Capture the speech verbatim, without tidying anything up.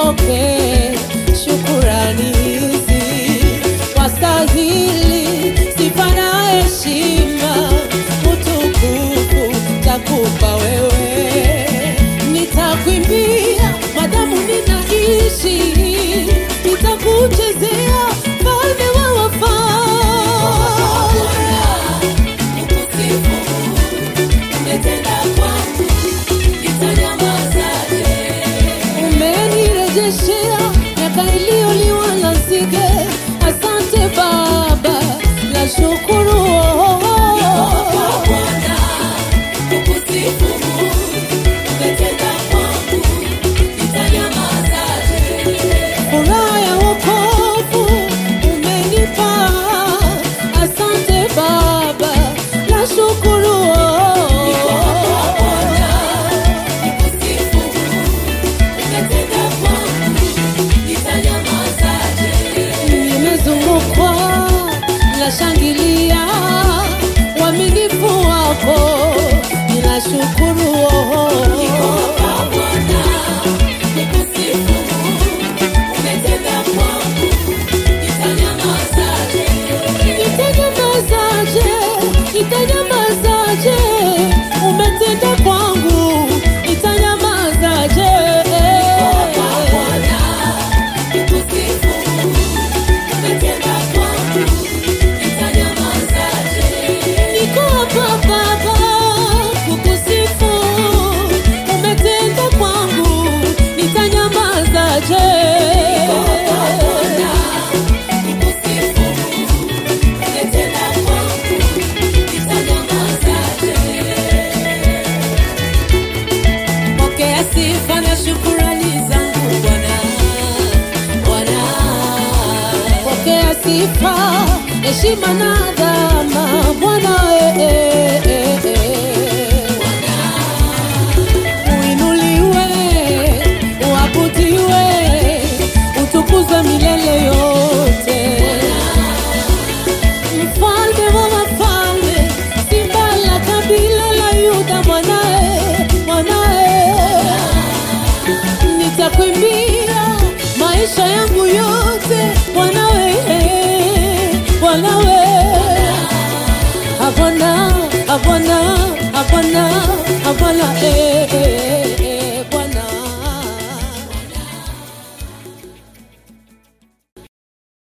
Zipokee shukurani hizi, wastahili sifa na heshima, utukufu takupa wewe. Nitakuimbia madamu ninaishi, nitakuchezea Mfalme wa wafalme. Ukusifu umetenda kwangu, nitanyamazaje? Umenirejeshea miaka iliyoliwa na nzige. Asante Baba, nashukuru. Ukusifu umetenda kwangu, nitanyamazaje? Furaha ya wokovu umenipa. Asante Baba, nashukuru. Ukusifu umetenda kwangu, nitanyamazaje? Nimezungukwa, nashangilia uaminifu wako, ninashukuru. Niko hapa Bwana, nikusifu umetenda kwangu, nitanyamazaje? Nitanyamazaje? Nitanyamazaje? Umetenda kwangu, nitanyamazaje? Niko hapa Bwana, nikusifu umetenda kwangu, nitanyamazaje? Niko hapa Baba, kukusifu umetenda kwangu, nitanyamazaje? Niko hapa Bwana, kukusifu umetenda kwangu, nitanyamazaje? Pokea sifa na shukrani zangu Bwana, Bwana. Pokea sifa, heshima na adhama Bwana, eh, eh, eh, eh. Uinuliwe, uabudiwe, utukuzwe milele yote. Mfalme wa wafalme, simba la kabila la Yuda Bwana, eh, Bwana, eh. Nitakuimbia maisha yangu yote Bwana wewe, Bwana wewe. Abona, abona, abona, abona, eh.